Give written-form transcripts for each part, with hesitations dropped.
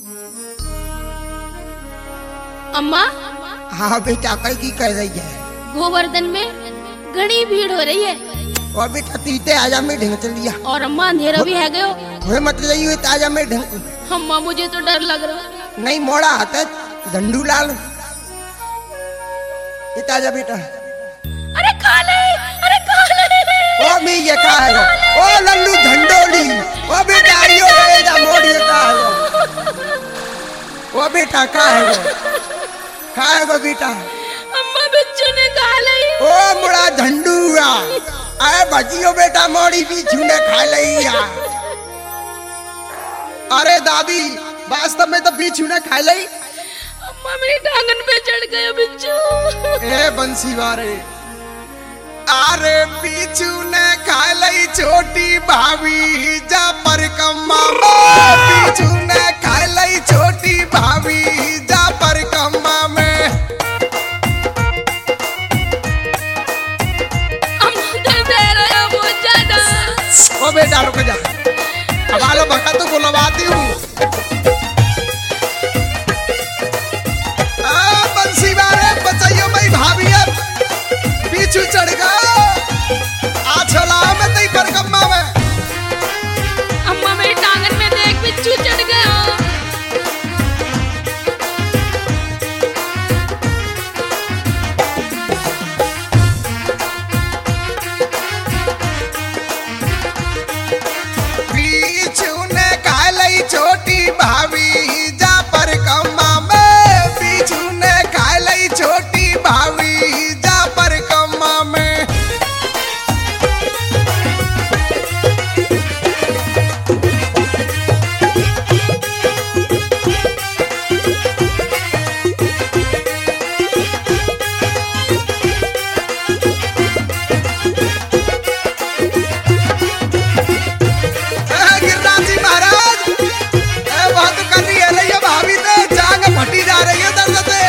अम्मा। हाँ बेटा, कई की कह रही है? गोवर्धन में घनी भीड़ हो रही है। और बेटा तीते आजा में ढंग चलिया। और अम्मा अंधेरा भी है गयो। वे मत रही हुई ताजा में ढंग। अम्मा मुझे तो डर लग रहा। नहीं मोड़ा आता झंडू लाल। ये ताजा बेटा। अरे काले, अरे काले। ओ मैं ये का है? ओ लल्लू झंडोली। ओ बेटा आइयो बेटा मोड़ी का है। ओ बेटा का है? खाएगा बेटा। अम्मा बिच्छू ने खा ली। ओ मुड़ा झंडूआ। अरे बचियो बेटा, मोड़ी बिच्छू ने खा लिया। अरे दादी, वास्तव में तो बिच्छू ने खा ली। अम्मा मेरी टांगन पे चढ़ गया बिच्छू। ए बंसी वारे। अरे बिच्छू ने खा ली छोटी भाभी जा पर कम्मा में। बिच्छू ने खा ली छोटी भाभी जा पर कम्मा में। अम्मा दर्द है रहा बहुत ज्यादा। ओ बेटा रुक जा, अब आलो भक्का तो बुलवाती हूँ। बंसी वाले बचाइयो भाई भाभी, अब पीछू चढ़ गया। मैं तई पर कम्मा में। अम्मा मेरी टांगन में देख बिच्छू चढ़ गया। बिच्छू ने खा ली छोटी भाभी जा पर कम्मा में। बिच्छू ने खा ली छोटी भाभी जा पर कम्मा में। फटी जा रही है दर्द से।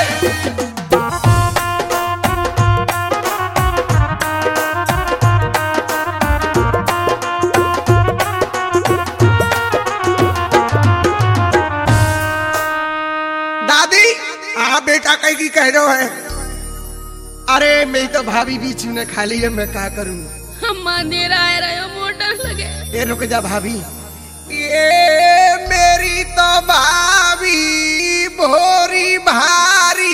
दादी, हाँ बेटा कहीं की कह रहे हो है? अरे मैं तो भाभी बिच्छू ने खा ली है, मैं क्या करूं? अम्मा अंधेरा है रहा मोटर लगे। ये रुक जा भाभी। ये मेरी तो भाभी भोरी भारी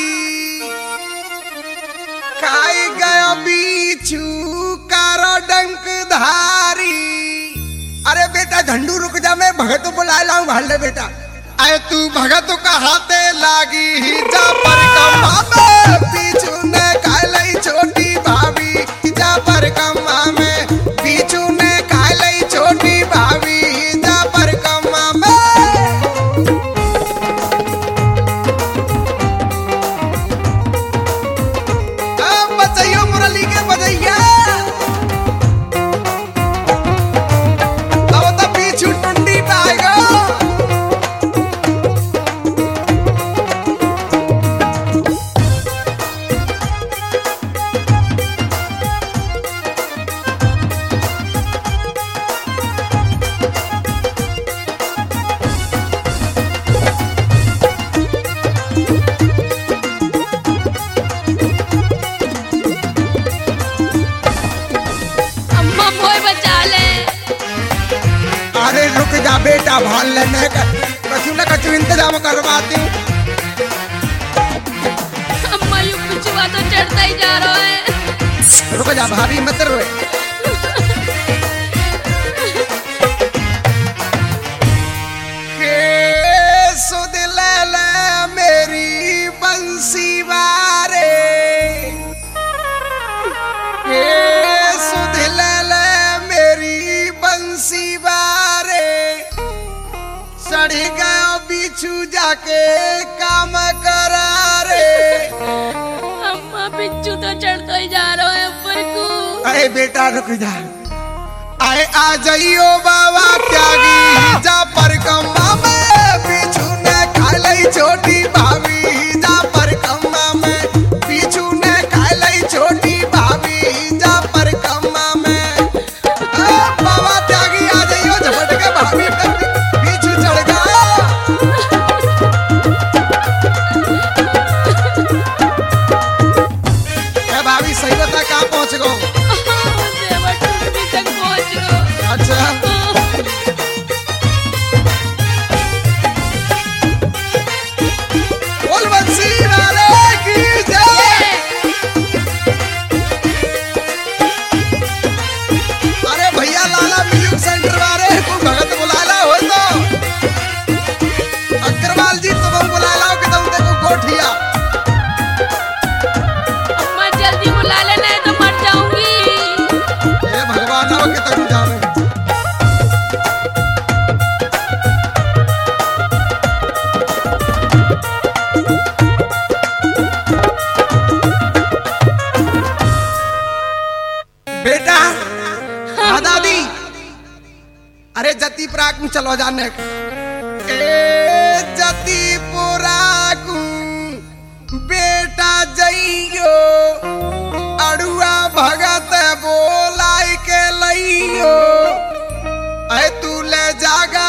खाई गयो बिच्छू कारो डंक धारी। अरे बेटा झंडू रुक जा, मैं भगत बुला लाऊं भाल ले बेटा। अरे तू भगत का हाथे लागी जा पर कम्मा में। बिच्छू ने खा ली छोटी भाभी जा पर कम्मा में। बिच्छू ने खा ली छोटी भाभी जा पर कम्मा में। बचाइयो मुरली के बजैया। अब तो बिच्छू टुंडी पे आएगा। अरे रुक जा बेटा, भाल लेने का कछु न कछु इंतजाम करवाती हूँ। अम्मा यू बिच्छुआ तो चढ़ता ही जा रहा है। रुक जा भाभी मत रोए। सुध ले ले मेरी बंसी वारे। सुध ले ले मेरी बंसी वारे। सड़ी गयो बिच्छू जाके काम करा रे। अम्मा बिच्छू तो चढ़ता ही जा रहा है ऊपर को। अरे बेटा रुक जा। आए आ जाइयो बाबा त्यागी जा पर कम्मा में। बिच्छू ने खा ली छोटी भाभी जा पर कम्मा में। बिच्छू ने खा ली छोटी भाभी जा पर कम्मा में। बाबा त्यागी आ जाइयो झपट के भाभी पे। बिच्छू चढ़ गया। चलो जाने ए जति पुरागू बेटा जइयो अड़ुआ भगत बोलाई के लइयो ऐ तू ले जागा